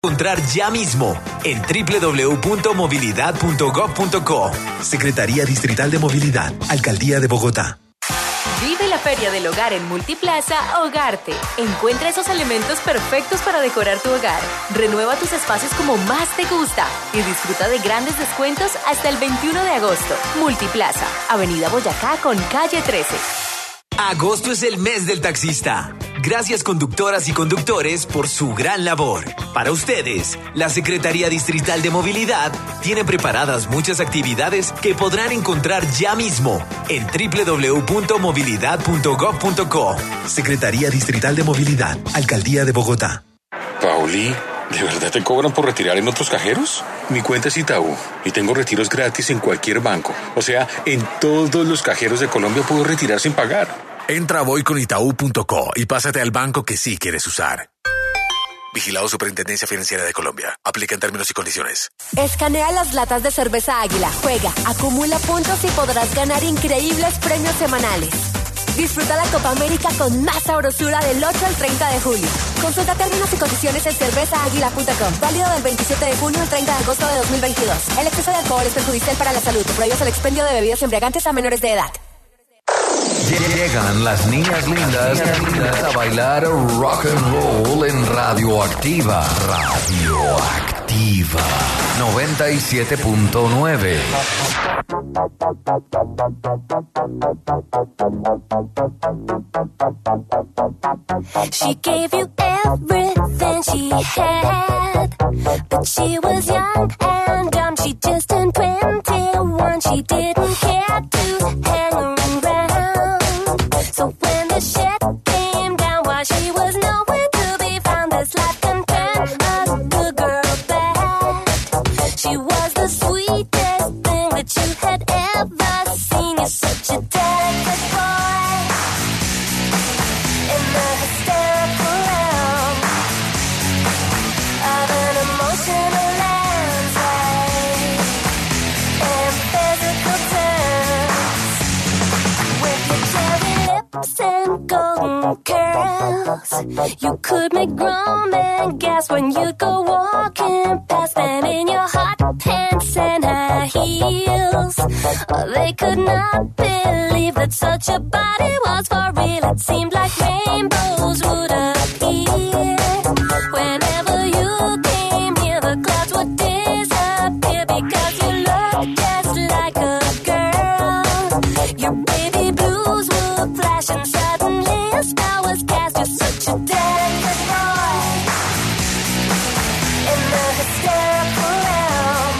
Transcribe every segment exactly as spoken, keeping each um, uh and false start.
Encontrar ya mismo en doble u doble u doble u punto movilidad punto gov punto co. Secretaría Distrital de Movilidad, Alcaldía de Bogotá. Vive la Feria del Hogar en Multiplaza Hogarte. Encuentra esos elementos perfectos para decorar tu hogar. Renueva tus espacios como más te gusta y disfruta de grandes descuentos hasta el veintiuno de agosto. Multiplaza, Avenida Boyacá con calle trece. Agosto es el mes del taxista. Gracias, conductoras y conductores, por su gran labor. Para ustedes, la Secretaría Distrital de Movilidad tiene preparadas muchas actividades que podrán encontrar ya mismo en doble u doble u doble u punto movilidad punto gov punto co. Secretaría Distrital de Movilidad, Alcaldía de Bogotá. Pauli, ¿de verdad te cobran por retirar en otros cajeros? Mi cuenta es Itaú y tengo retiros gratis en cualquier banco. O sea, en todos los cajeros de Colombia puedo retirar sin pagar. Entra a voy con itaú punto co y pásate al banco que sí quieres usar. Vigilado Superintendencia Financiera de Colombia. Aplica en términos y condiciones. Escanea las latas de cerveza Águila, juega, acumula puntos y podrás ganar increíbles premios semanales. Disfruta la Copa América con más sabrosura del ocho al treinta de julio. Consulta términos y condiciones en cerveza águila punto com. Válido del veintisiete de junio al treinta de agosto de dos mil veintidós. El exceso de alcohol es perjudicial para la salud. Prohíbes el expendio de bebidas embriagantes a menores de edad. Llegan las niñas lindas, niñas lindas a bailar rock and roll en Radioactiva. Radioactiva noventa y siete punto nueve. She gave you everything she had, but she was young and dumb. She just turned twenty-one. She didn't care to hang around. So when the shit came down while she was nowhere to be found, this life can turn a good girl bad. She was the sweetest thing that you had ever seen. You're such a delicate boy in the hysterical realm of an emotional landslide and physical terms. With your cherry lips and golden curls, you could make grown men gasp when you go walking past them in your hot pants and high heels. Oh, they could not believe that such a body was for real. It seemed like rainbows would appear whenever you came near. The clouds would disappear because you looked just like a girl. Your baby blues would flash and suddenly a spell was cast. You're such a delicate boy in the hysterical realm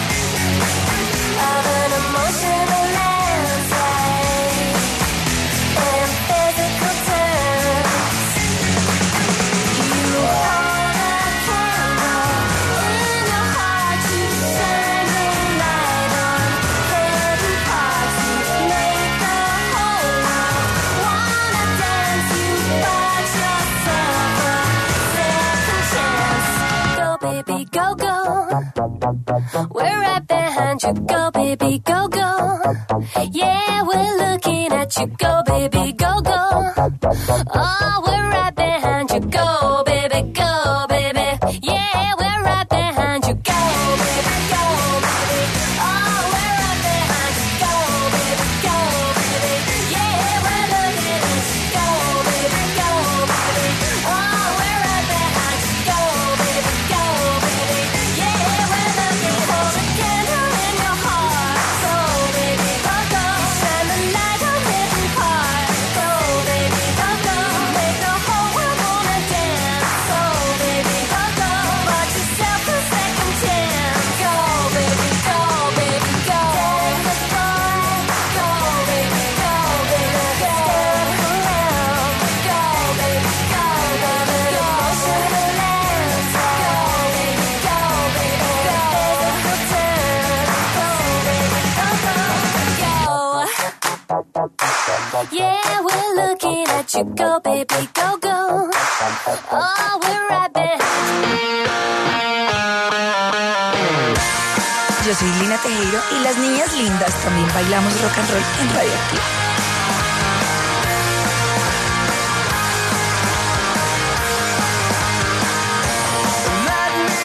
of an emotional landslide and physical terms. You hold a candle in your heart, you turn the light on, hidden parts, you make the whole world wanna dance. You bought yourself a second chance. Go baby, go, go. We're right behind you. Go baby, go, go. Yeah, we're looking at you. Go baby, go, go. Oh, we're right behind you. Go baby, go baby. Yeah, we're right behind you. Go baby, go baby. Oh, we're right behind you. Go baby, go baby. Yeah, we're looking at you. Go baby, go baby. Oh, we're right behind you. Go baby, go baby. Yeah, we're looking for the candle in your heart. Go baby, go, go. Shine the light on hidden parts. Go baby, go, go. Make the whole world wanna dance. Go baby, go, go. Bought yourself a second chance. Go baby, go baby, go. Delicate boy. Go baby, go baby. Hysterical realm. Go baby, go baby. Emotional landslide. Go baby, go baby. Physical terms. Go baby, go, go, go. Yeah, we're looking at you. Go baby, go, go. Oh, we're right behind. Yo soy Lina Tejero y las niñas lindas también bailamos rock and roll en Radioactiva. Let me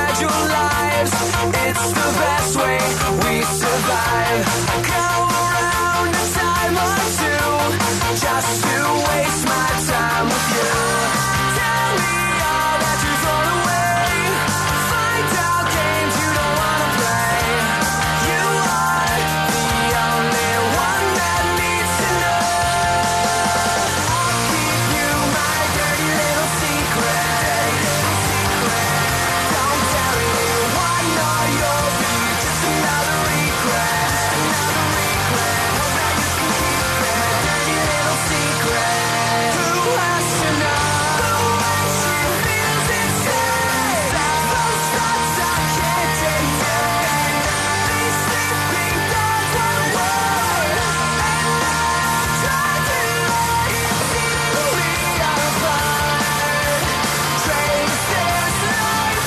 fragile lives. It's the best way we survive. Go around a time or two just to waste my time with you. Tell me all that you throw away. Find out games you don't wanna play. You are the only one that needs to know. I'll keep you my dirty little secret. Don't tell anyone or you'll be just another regret. Another regret. Well, now you can keep that dirty little secret. Who has to know? What she feels inside. Those thoughts I can't deny. These sleeping thoughts won't work. And let's try to easily apart. Trace this life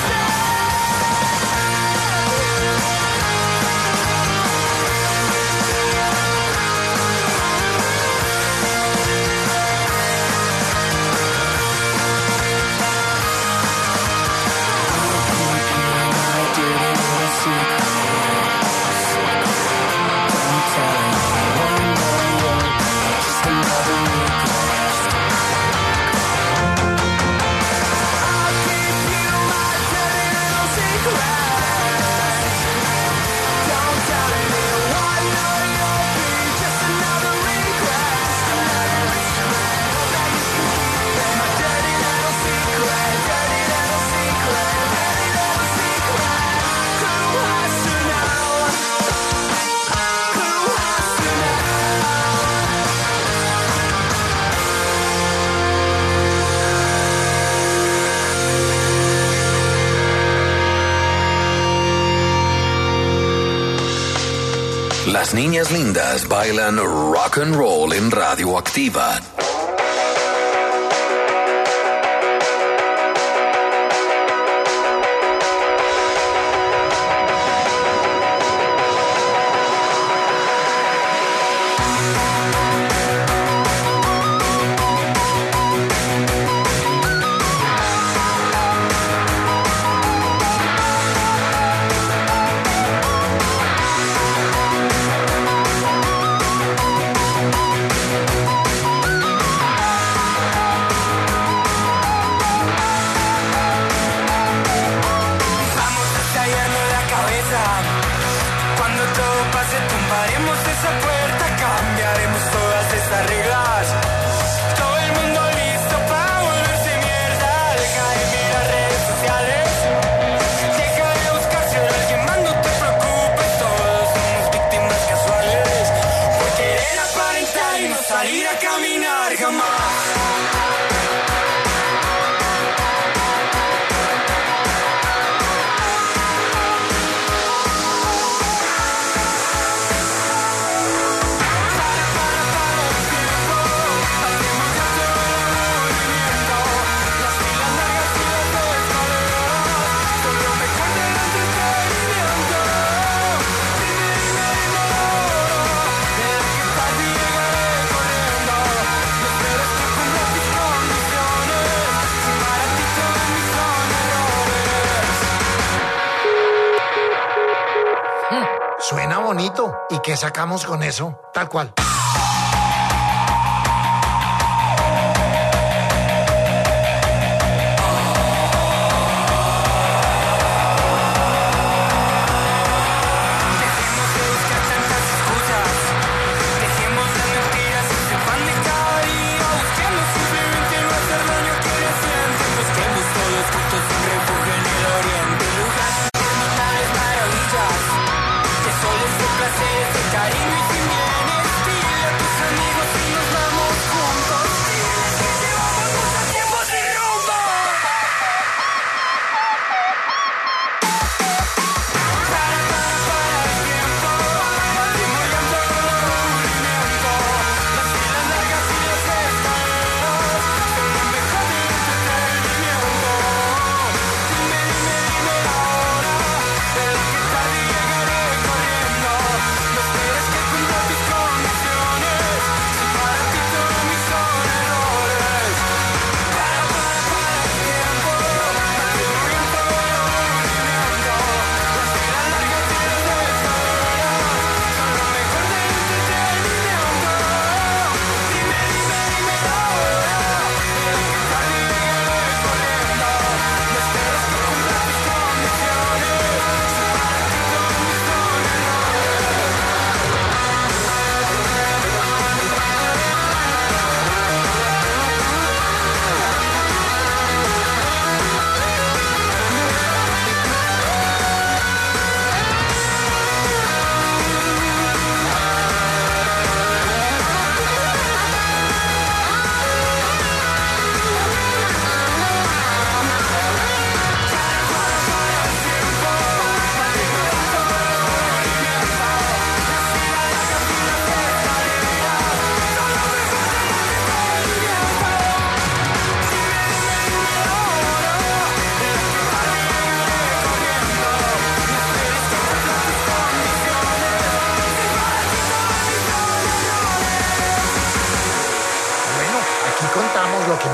Las niñas lindas bailan rock and roll en Radioactiva. Vamos estallando la cabeza. Cuando todo pase tumbaremos esa puerta. Cambiaremos todas estas reglas. Todo el mundo listo para volverse mierda. Deja de mirar redes sociales. Deja de buscar si hay alguien más, no te preocupes. Todos somos víctimas casuales por querer aparentar y no salir a caminar jamás. Suena bonito. ¿Y qué sacamos con eso? Tal cual. Dejemos de buscar tantas excusas. Dejemos las mentiras y se van de cada día. Busquemos simplemente no hacer daño a quienes sienten. Busquemos todos juntos un refugio en el oriente. Lugares terminales, maravillas. De soles, de placeres, de cariño y sin bienestar.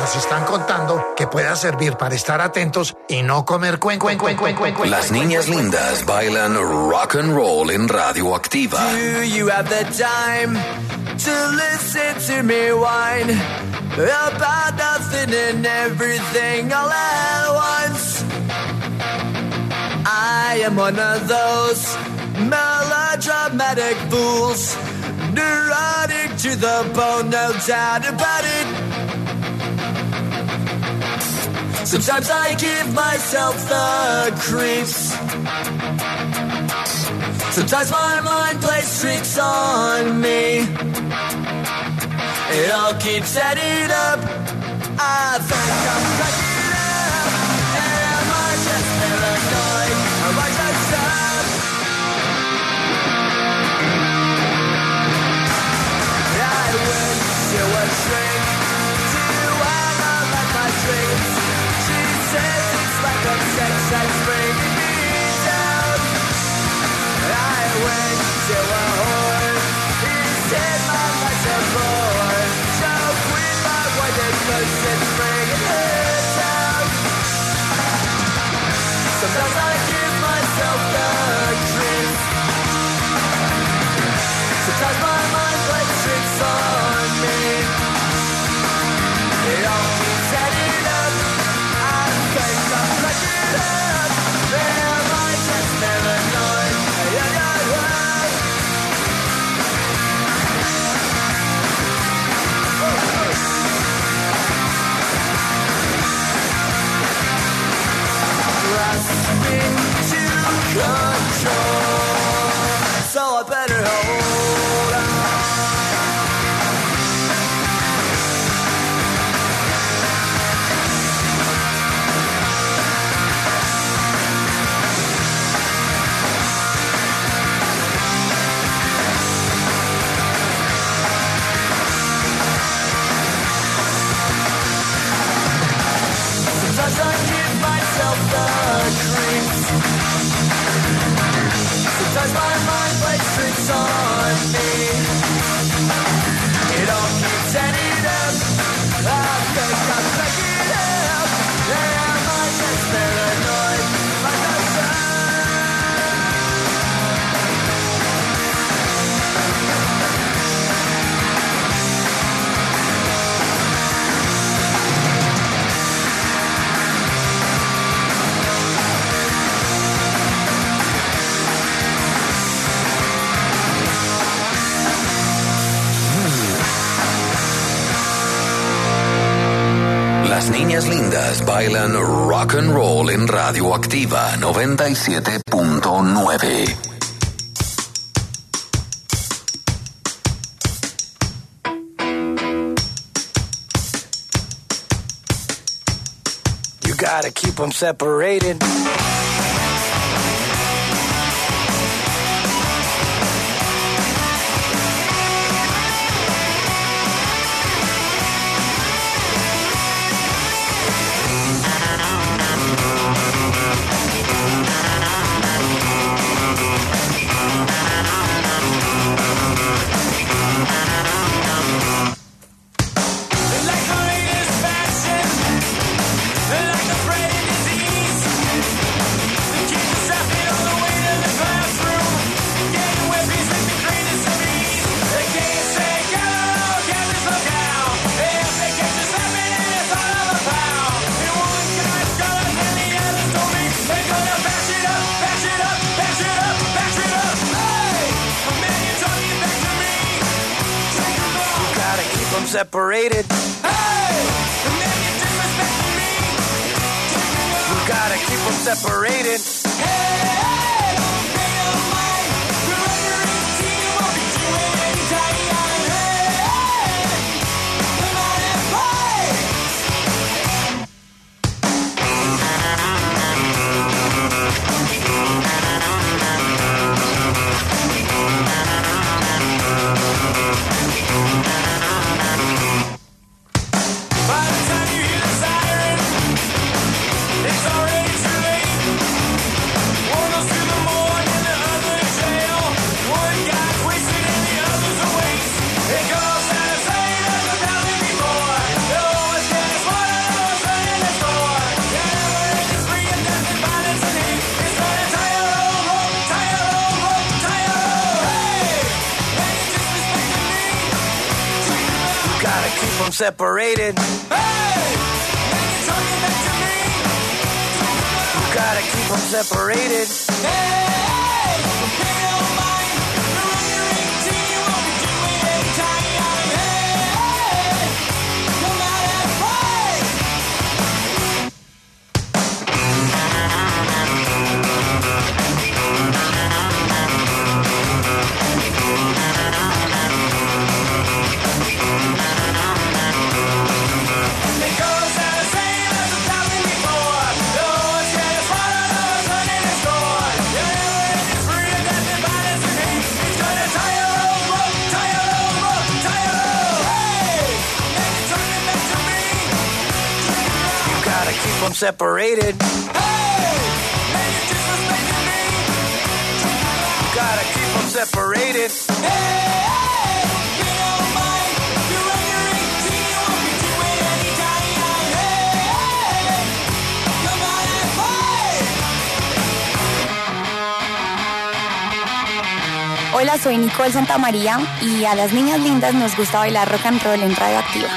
nos están contando que pueda servir para estar atentos y no comer cuen, cuen, cuen, cuen, cuen, cuen. Las niñas lindas bailan rock and roll en Radioactiva. Do you have the time to listen to me whine about nothing and everything all at once? I am one of those melodramatic fools, neurotic to the bone, no doubt about it. Sometimes I give myself the creeps. Sometimes my mind plays tricks on me. It all keeps adding up. I think I'm cracking up. Am I just paranoid? Am I just up? I went to a shrink to analyze my dreams. She says it's like a sex that's bringing me down. I went to a whore. He said my life's a bore. So quit my wife and push and bringing her down. Sometimes I give myself the creeps. Sometimes my mind plays tricks on me. It all keeps adding up. I think I'm cracking up. Am I just paranoid? Yeah, yeah, yeah. Grasping to control, so I better hold on. Sometimes I give myself the creeps. Sometimes my mind plays tricks on me. It all keeps adding up. I think I'm cracking up. Am I just paranoid? Like I said. Las niñas lindas bailan rock and roll en Radioactiva noventa y siete punto nueve. You gotta keep them separated. Like the latest fashion, like the brain disease. The kids are stepping on the way to the classroom, getting wet, peace and the greatest of ease. They can't say go, can't just look out. If they catch us slapping and it's all of a pound. And one guy's colors and the others told me they're gonna bash it up, bash it up, bash it up, bash it up. Hey, a man, you're talking back to me. You gotta keep them separated. Hey, a man, you're disrespecting me. You gotta keep them separated. Hey, hey, they don't mind. We're under eighteen, won't be doing any time. Hey, hey, come on and play. By the time you hear the siren, it's already too late. One of those them separated. Hey, man, you're talking back to me. You gotta keep them separated. Hey, if you don't mind, the run you're eighteen won't be doing any time. Hey, come out and play. It goes the same as a thousand before. The old shit is one of those running in store. It's free to death and violence and hate. It's gonna tie your old book, tie your old book, tie your old. Hey, man, you're turning back to me. You gotta keep them separated. Hey, man, you're disrespecting me. You gotta keep them separated. Hey. Hola, soy Nicole Santamaría y a las niñas lindas nos gusta bailar rock and roll en Radio Activa.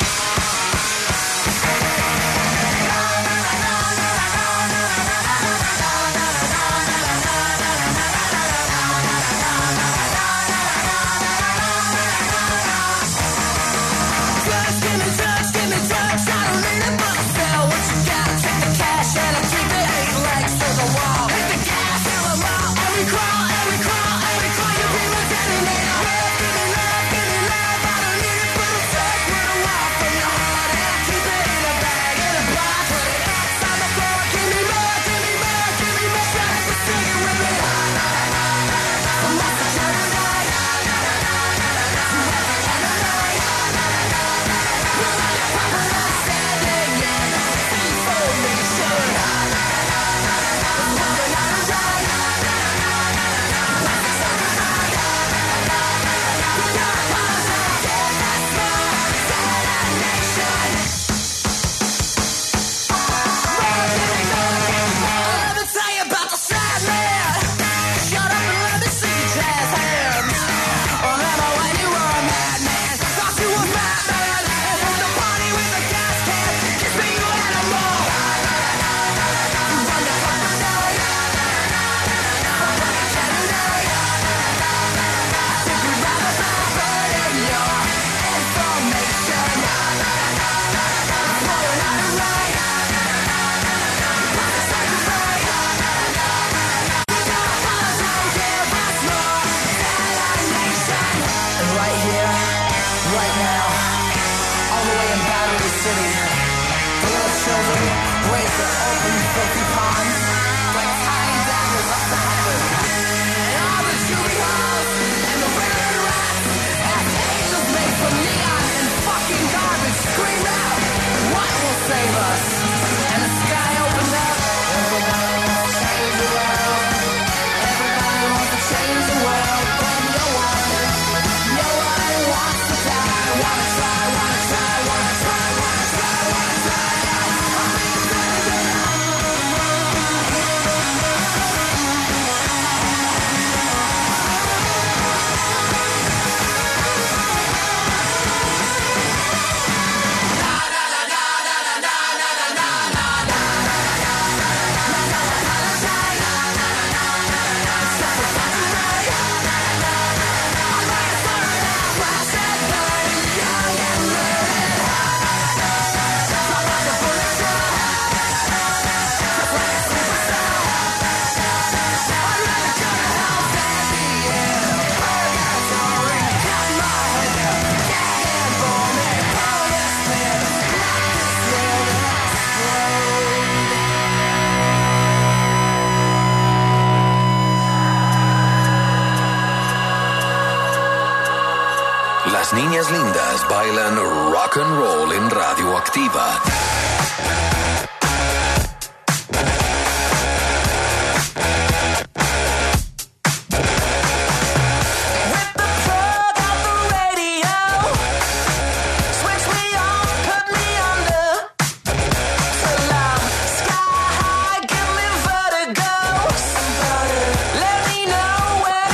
Las niñas lindas bailan rock and roll en Radio Activa.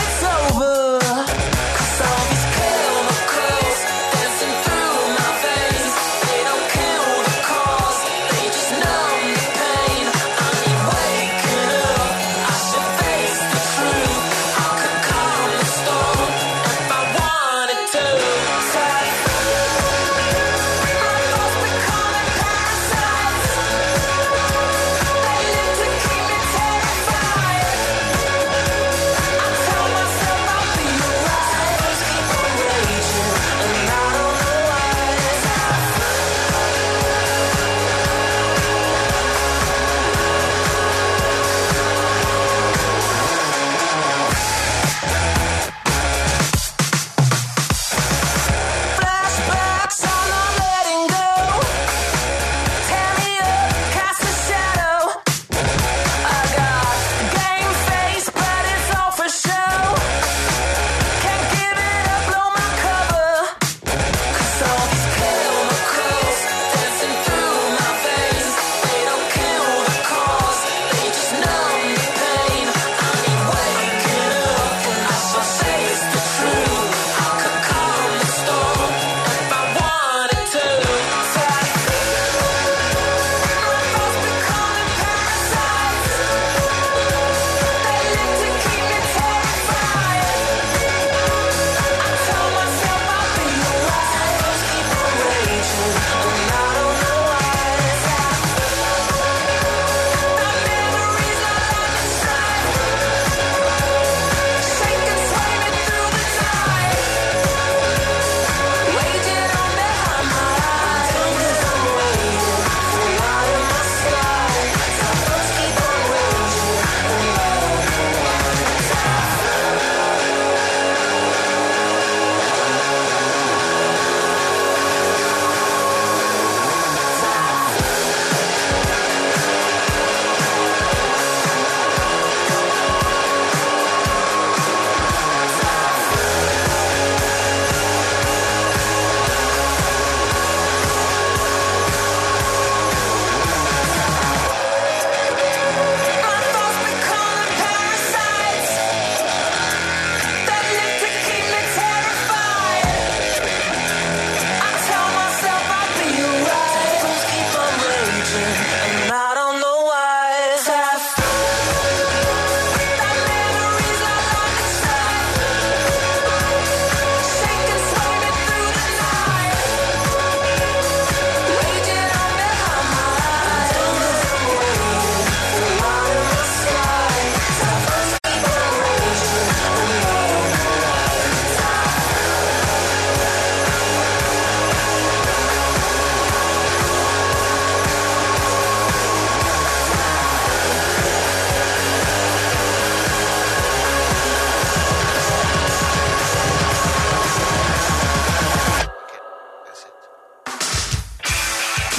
Dancing through my veins.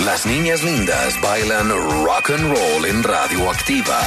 Las niñas lindas bailan rock and roll en Radioactiva.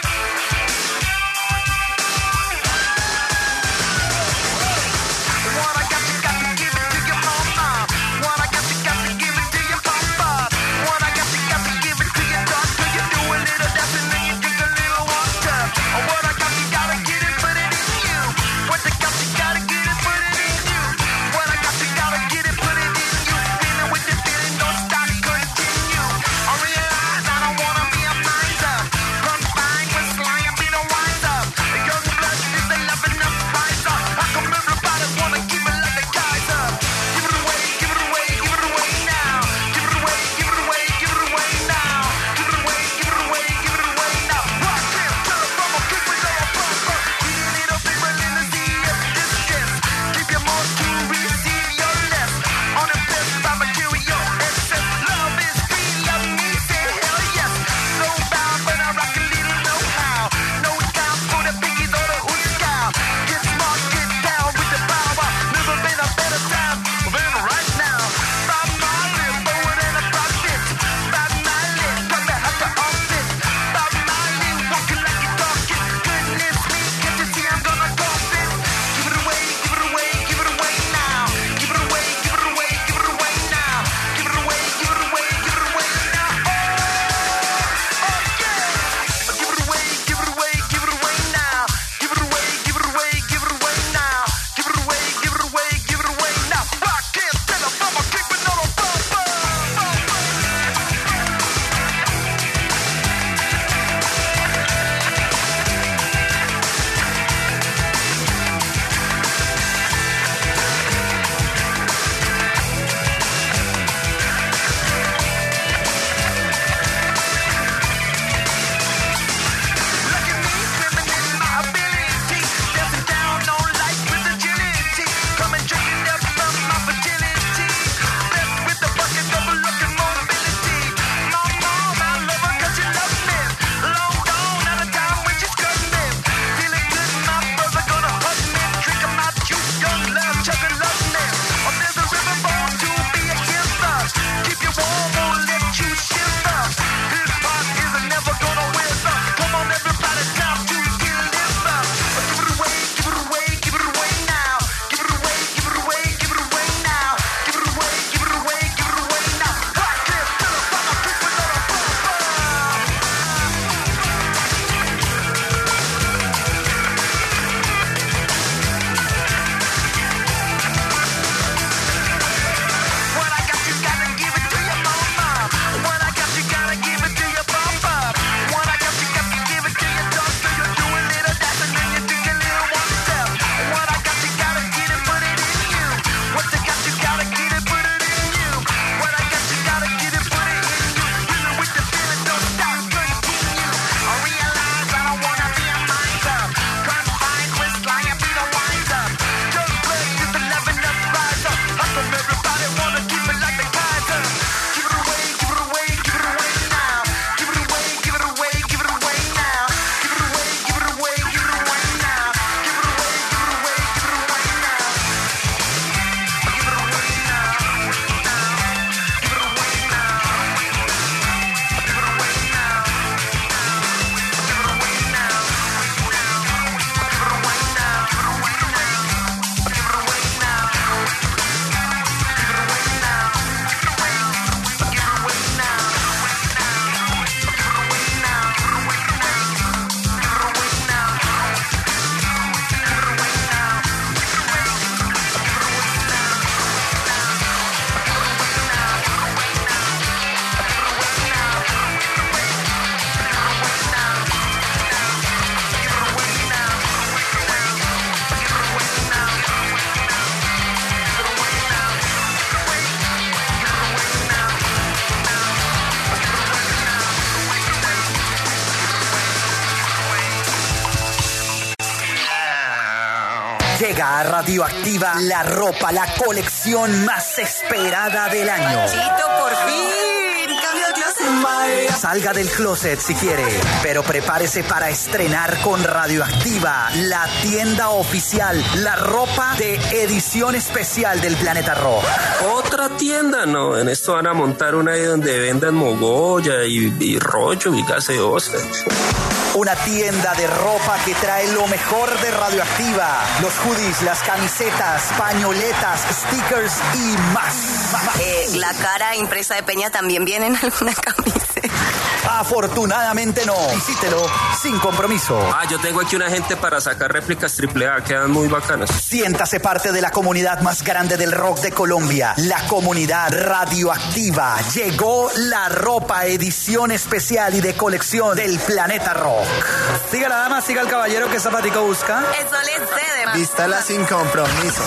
Llega a Radioactiva la ropa, la colección más esperada del año. Chito, por fin. Cambio de clase. Salga del closet si quiere, pero prepárese para estrenar con Radioactiva, la tienda oficial, la ropa de edición especial del Planeta Rock. Otra tienda, no, en esto van a montar una ahí donde vendan mogolla y, y rollo y gaseosa. Una tienda de ropa que trae lo mejor de Radioactiva. Los hoodies, las camisetas, pañoletas, stickers y más. Eh, la cara impresa de Peña también viene en alguna camiseta. Afortunadamente no. Visítelo sin compromiso. Ah, yo tengo aquí una gente para sacar réplicas triple A, quedan muy bacanas. Siéntase parte de la comunidad más grande del rock de Colombia, la comunidad Radioactiva. Llegó la ropa edición especial y de colección del Planeta Rock. Siga la dama, siga el caballero, ¿qué zapatico busca? Eso le cede, ma. Vístala sin compromisos.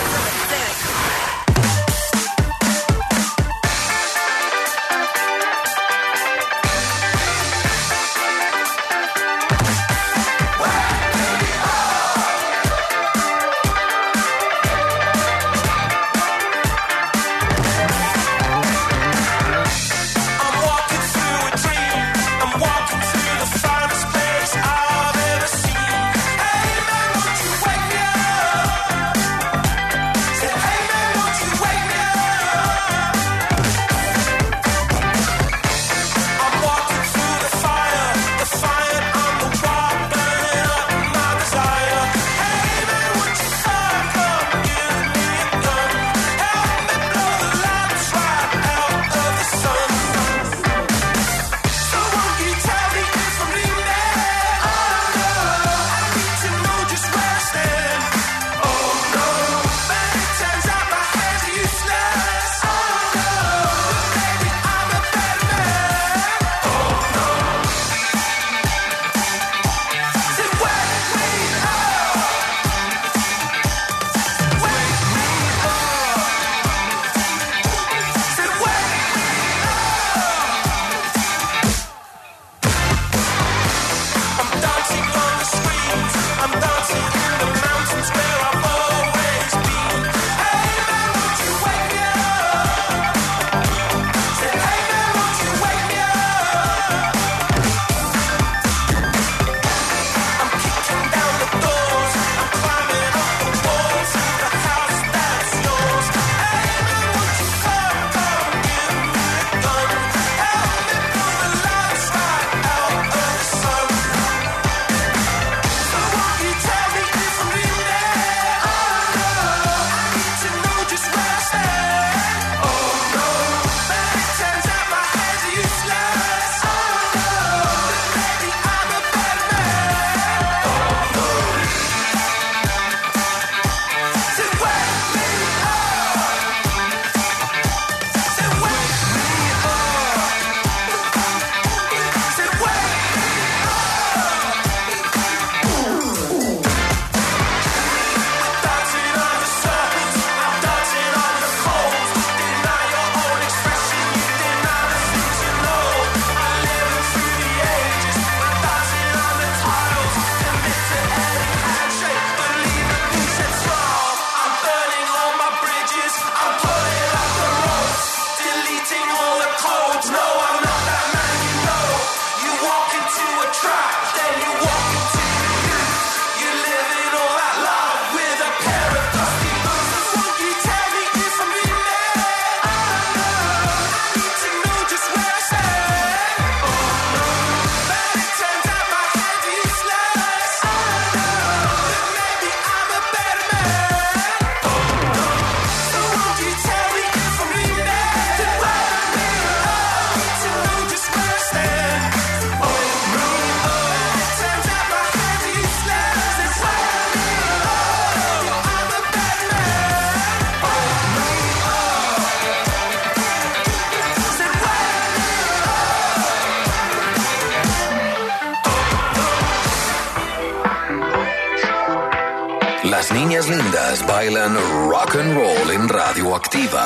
Las niñas lindas bailan rock and roll en Radioactiva.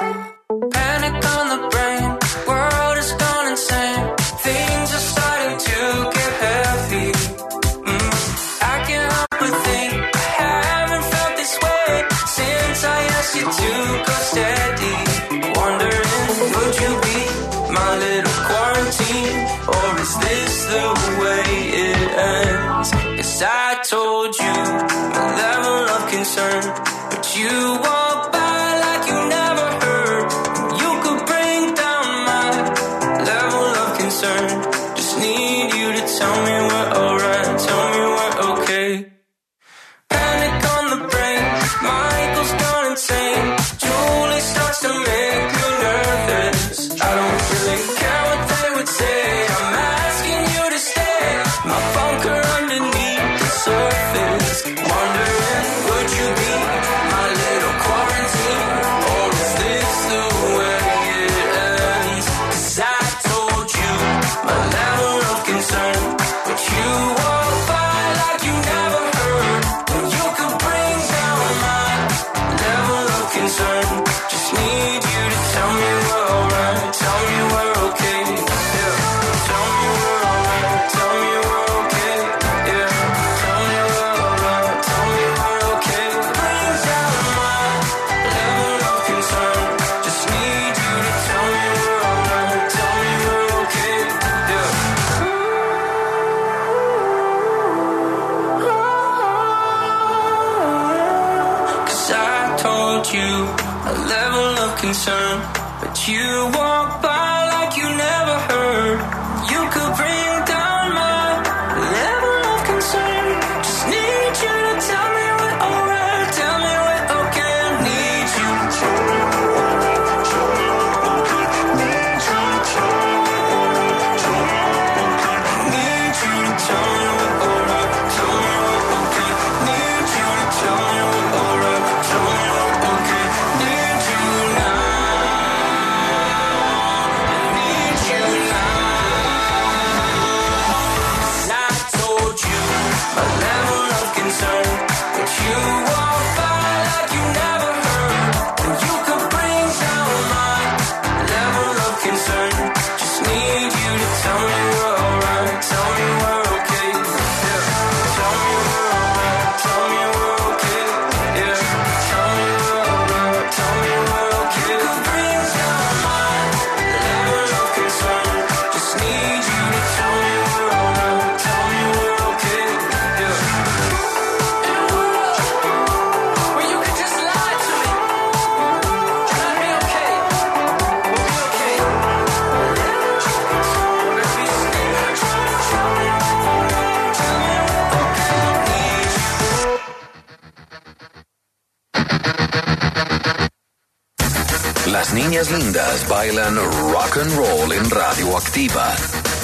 Panic on the brain, world is gone insane. Things are starting to get heavy. Mm. I can't help but think I haven't felt this way since I asked you to go steady. Wondering, would you be my little quarter? you a level of concern. But you walk by like you never heard. You could bring down my level of concern. Just need you to tell me we're alright. Tell me we're okay. Need you. Need you to tell me we're alright. Tell me we're okay. Need you to tell me we're alright. Tell me we're okay. Need you now. Need you now. I told you a level of concern, but you walk by like you never heard. And you could bring down my level of concern. Just need you to tell me we're alright. Tell me we're okay. Yeah. Tell me we're alright. Tell me we're okay. Yeah. Tell me we're alright. Tell me we're okay. You could bring down my level of concern. Just need you to tell me we're alright. Tell me we're okay. Yeah. Well, you could just lie to me. And I'd be okay. We'll be okay. Las niñas lindas bailan rock and roll en Radioactiva.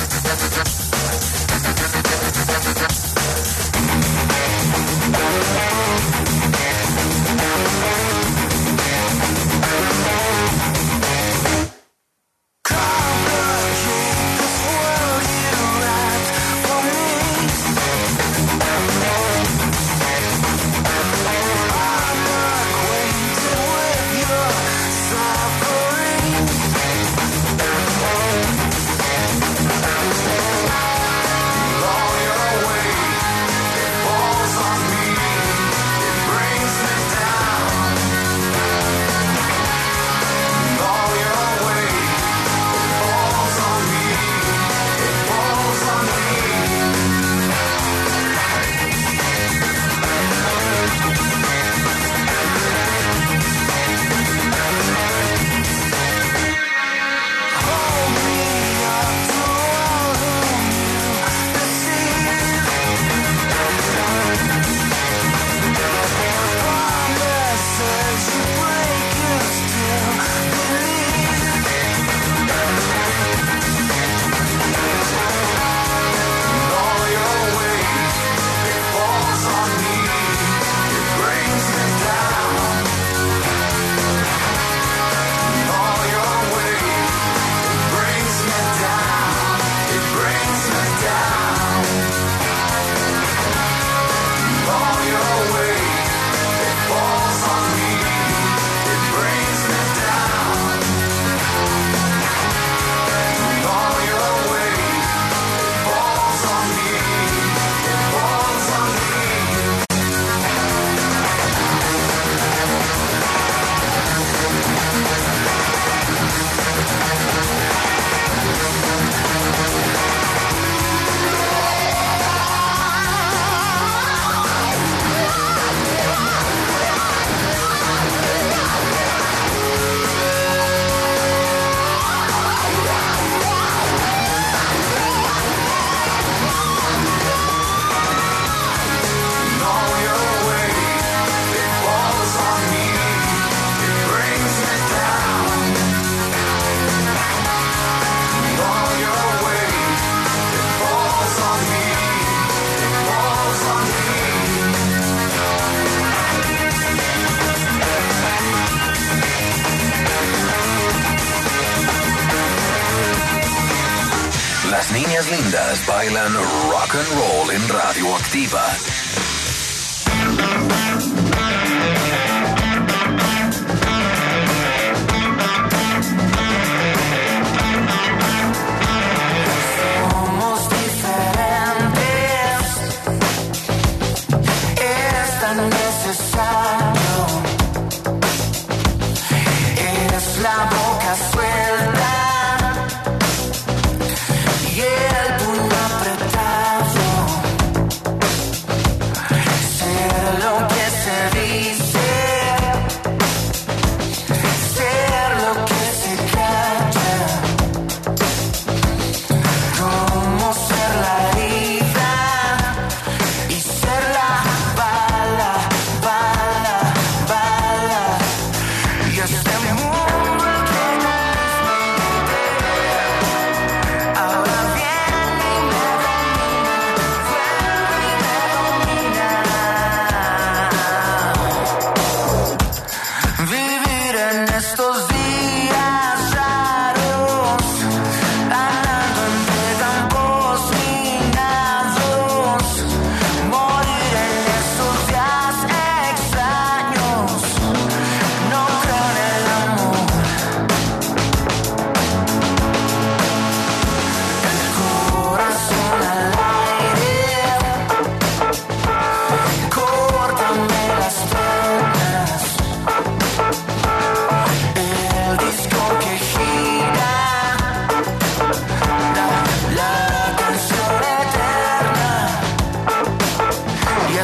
Las niñas lindas bailan rock and roll en Radioactiva. Somos diferentes. Es tan necesario. Es la boca suelta. Y el puño apretado.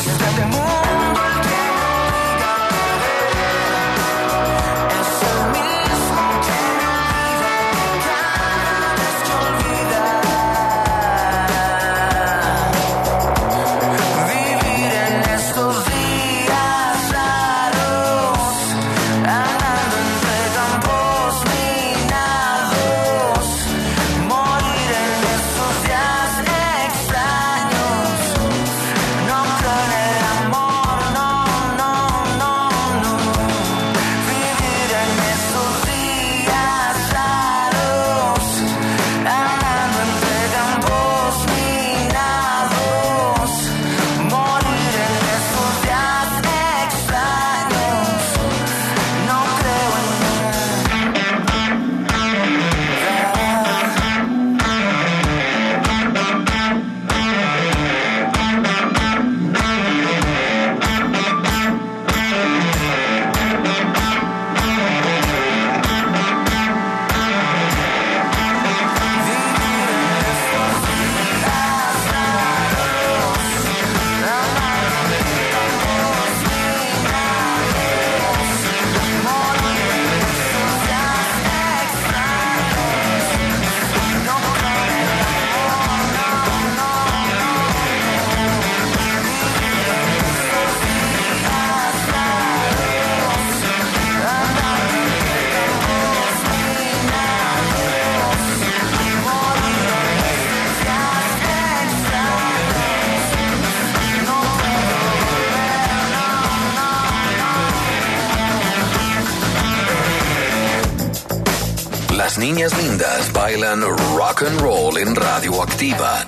este mundo el que me diga que es el mismo que me olvida cada vez que olvida. Vivir en estos días raros, andando entre campos minados, morir en estos días extraños. No creo en el amor, no, no, no, no. Vivir en estos días raros, andando entre campos minados, morir en estos días extraños. No creo en Las niñas lindas bailan rock and roll en Radioactiva.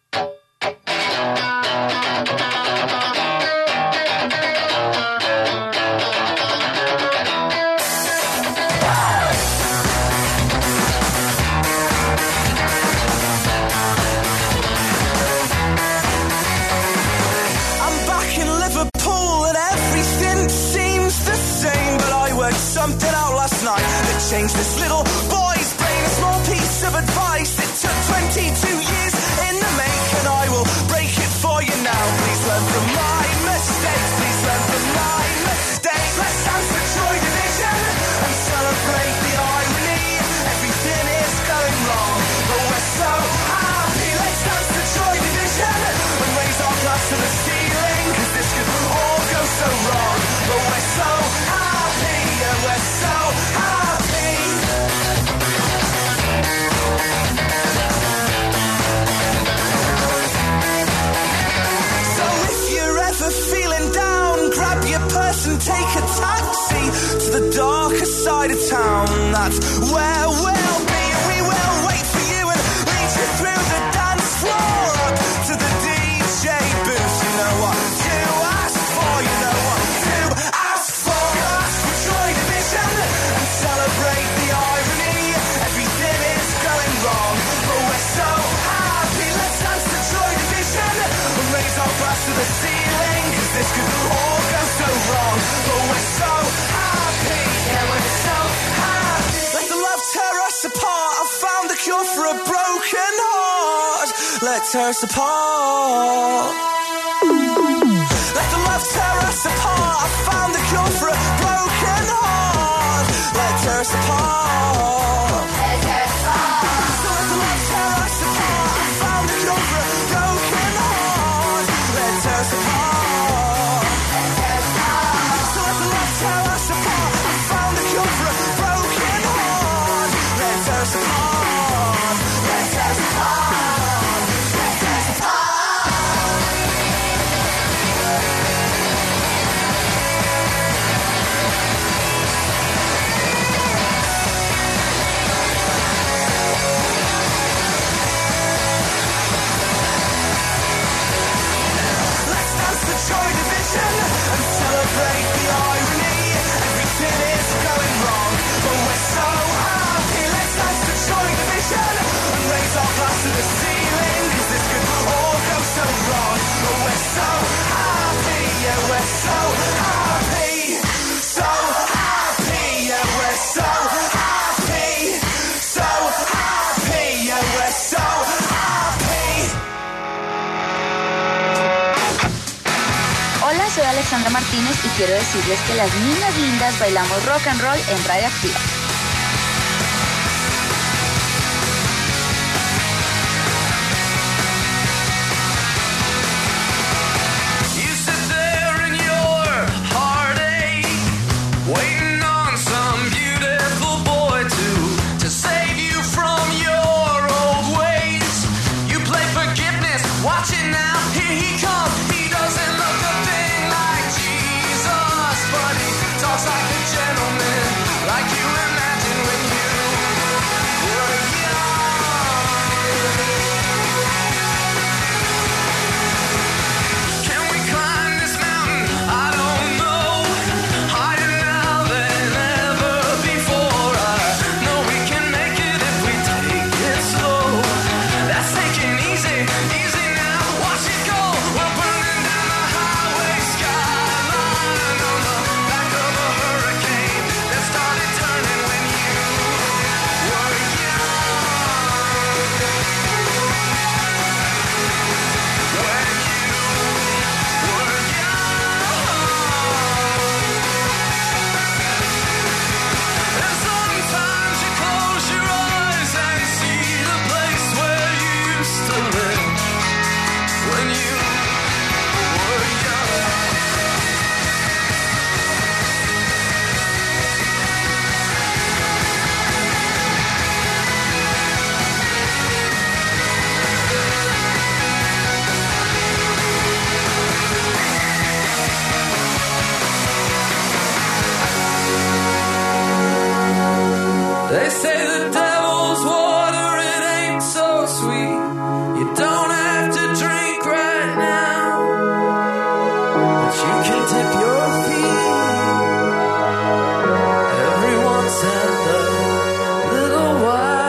I'm back in Liverpool and everything seems the same. But I worked something out last night that changed this little boy's brain. A small piece of advice. It took twenty-two years in the make, and I will break it for you now. Please learn from my mistakes. Please learn from my mistakes. Let's dance for Joy Division and celebrate the irony. Everything is going wrong, but we're so happy. Let's dance for Joy Division and raise our glass to the ceiling, 'cause this could all go so wrong, but we're so happy, and we're so happy. So if you're ever feeling down, grab your purse and take a taxi to the darker side of town. That's where we'll be, and we will wait for you and lead you through the dance floor up to the D J booth. You know what to ask for, you know what to ask for. Ask for Joy Division and celebrate the irony. Everything is going wrong, but we're so happy. Let's dance to Joy Division and raise our glass to the ceiling, 'cause this could all go so wrong, but we're so happy. Yeah, we're so happy. Let the love tear us apart. I found the cure for a broken heart. Let tear us apart. Let the love tear us apart. I found the cure for a broken heart. Let tear us apart. Let tear us apart. So let the love tear us apart. I found the cure for a broken heart. Let tear us apart. Let tear us apart. So let the love tear us apart. I found the cure for a broken heart. Let tear us apart. Let tear us apart. Let tear us apart. Let's dance to Joy Division and celebrate the irony. Everything is going wrong, but we're so happy. Let's dance to Joy Division and raise our glass to the ceiling, 'cause this could all go so wrong, but we're so happy. Yeah, we're so happy. So happy. Yeah, we're so happy. So happy. Yeah, we're so happy. Hola, soy Alexandra Martínez y quiero decirles que las niñas lindas bailamos rock and roll en Radio Activa. They say the devil's water, it ain't so sweet. You don't have to drink right now, but you can dip your feet every once and a little while.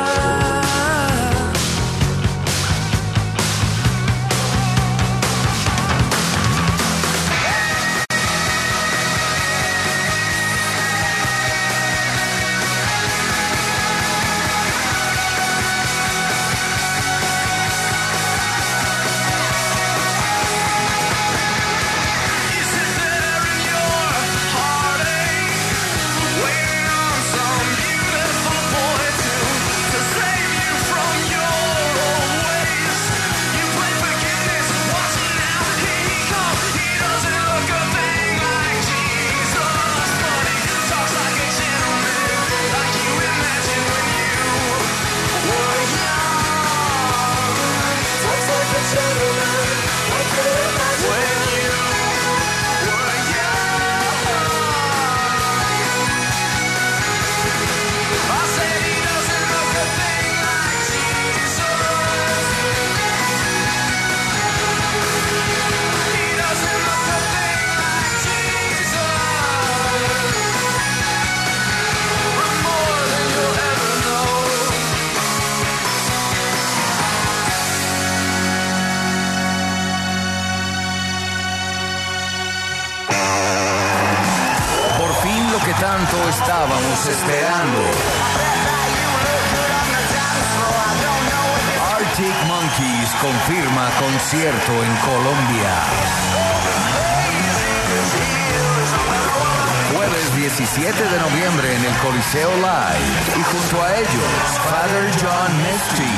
Tanto estábamos esperando. Arctic Monkeys confirma concierto en Colombia. Jueves diecisiete de noviembre en el Coliseo Live y junto a ellos Father John Misty.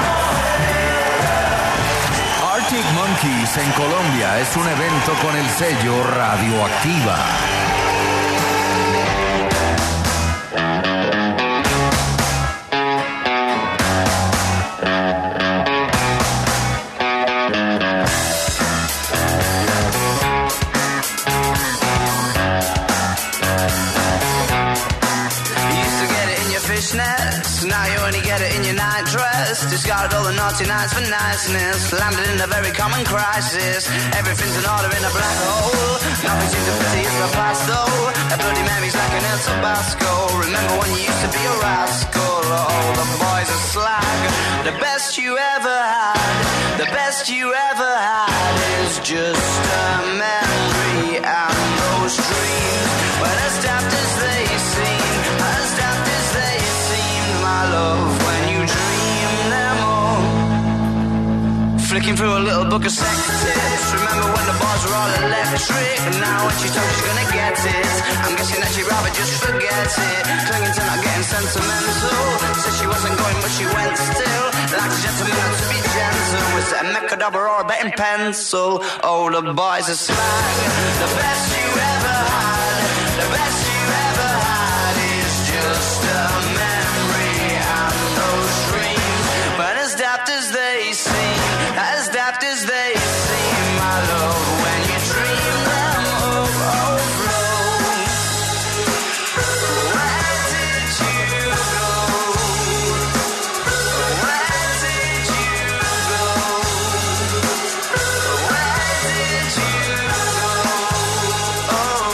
Arctic Monkeys en Colombia es un evento con el sello Radioactiva. Now you only get it in your night dress. Discarded all the naughty nights for niceness. Landed in a very common crisis. Everything's in order in a black hole. Nothing seems to pity is the past though. A Bloody Mary's like an El Tabasco. Remember when you used to be a rascal? Oh, the boys are slag. The best you ever had, the best you ever had is just a memory. And those dreams, well, as daft as they seem, as daft as they seem, my love, when you dream them all. Flicking through a little book of sex tips, just remember when the bars were all electric. Now when she told she's gonna get it, I'm guessing that she'd rather just forget it. Clinging to not getting sentimental. Said she wasn't going but she went still. Like a gentleman had to be gentle. Was it a Mechadobber or a betting pencil? Oh, the boys are slag. The best you ever had, the best you ever had is just a memory and those dreams. But as daft as they seem, as daft as they seem, my love, when you dream them of overflow. Where did you go? Where did you go? Where did you go? Oh.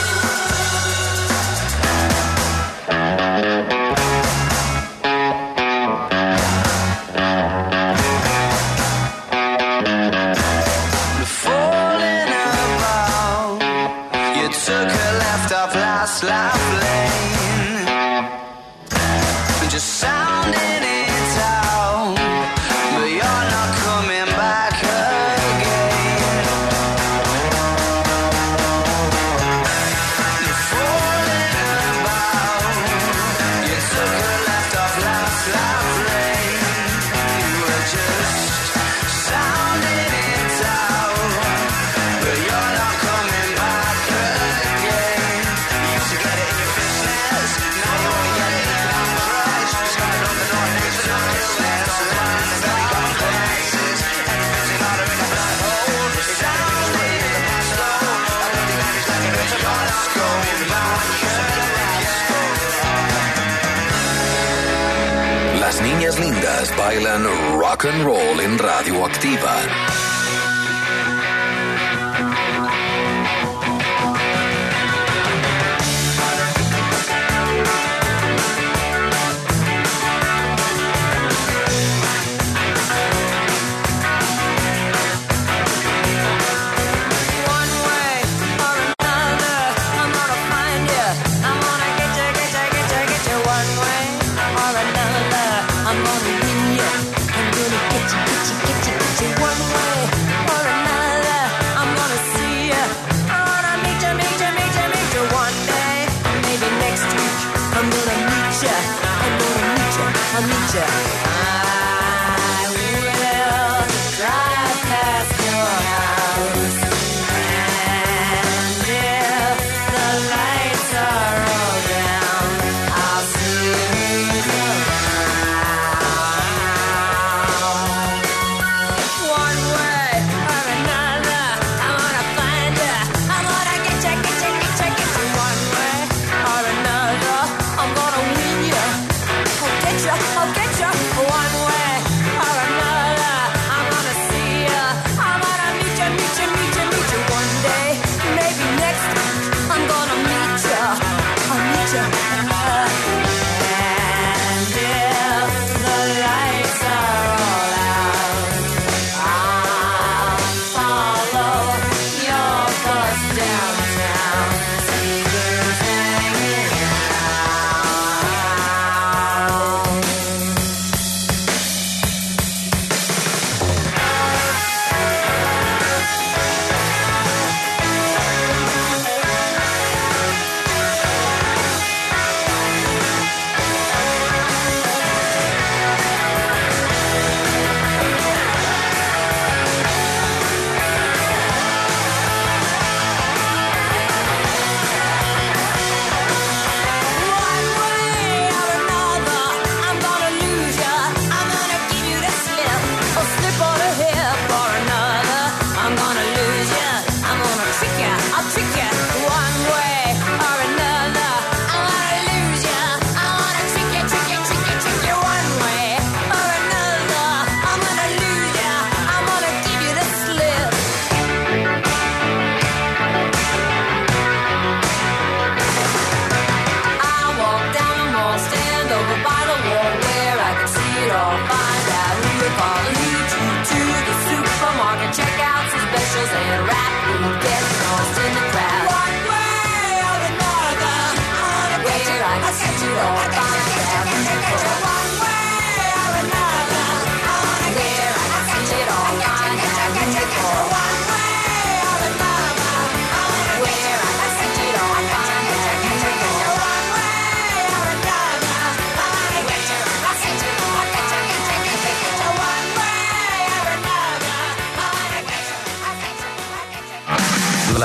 Falling about, you took a left off last life lane, just sounding it out, but you're not coming back again. Falling about, you took a left off last life lane, you were just sounding it out, but you're not coming back again. You used to get it in your business, now you only get it in your crush. Just gonna love the North next to your business. Lines that you got places, and you're busy harder in a black hole. Sounding it slow, I don't think that is like it, but you're not going back again. Las niñas lindas bailan rock and roll en Radioactiva. One way or another, I'm gonna find you. I'm gonna get you, get you, get you, get you. One way or another, I'm gonna win you. I'm gonna get you, get you, get you, get you. One way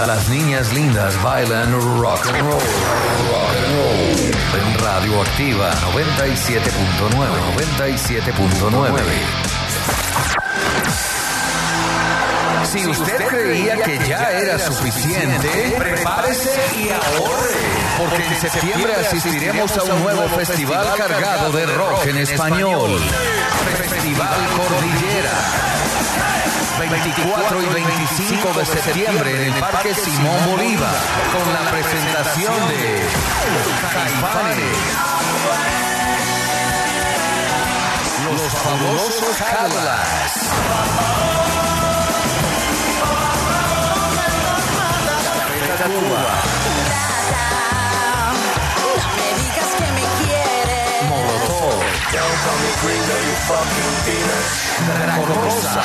Las niñas lindas bailan rock and roll. Rock and roll. En Radio Activa noventa y siete punto nueve. noventa y siete punto nueve. Si usted creía que ya era suficiente, prepárese y ahorre, porque en septiembre asistiremos a un nuevo festival cargado de rock en español. Festival Cordillera. veinticuatro y veinticinco de septiembre en el Parque Simón Bolívar, con la presentación de Caifanes, Los Fabulosos Cadillacs, Cuba, No me digas que me quieres. Molotov, Draco Rosa,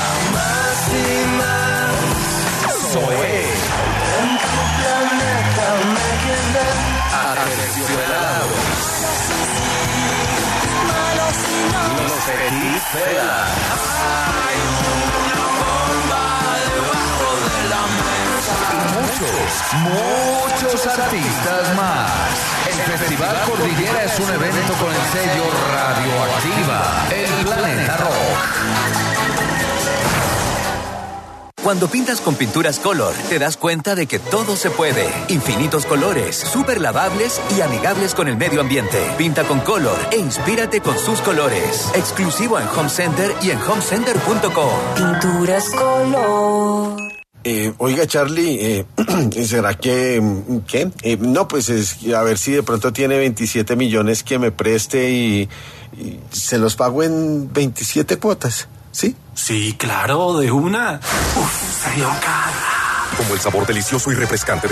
Zoé, Aterciopelado, Los Petit Fela, muchos, muchos artistas más. El Festival Cordillera es un evento con el sello Radioactiva, el Planeta Rock. Cuando pintas con pinturas Color, te das cuenta de que todo se puede. Infinitos colores, súper lavables y amigables con el medio ambiente. Pinta con Color e inspírate con sus colores. Exclusivo en Home Center y en home center punto com. Pinturas Color. Eh, oiga, Charlie, eh, ¿será que, qué? Eh, no, pues es, a ver si de pronto tiene veintisiete millones que me preste y, y se los pago en veintisiete cuotas, ¿sí? Sí, claro, de una. Uf, salió cara. Como el sabor delicioso y refrescante de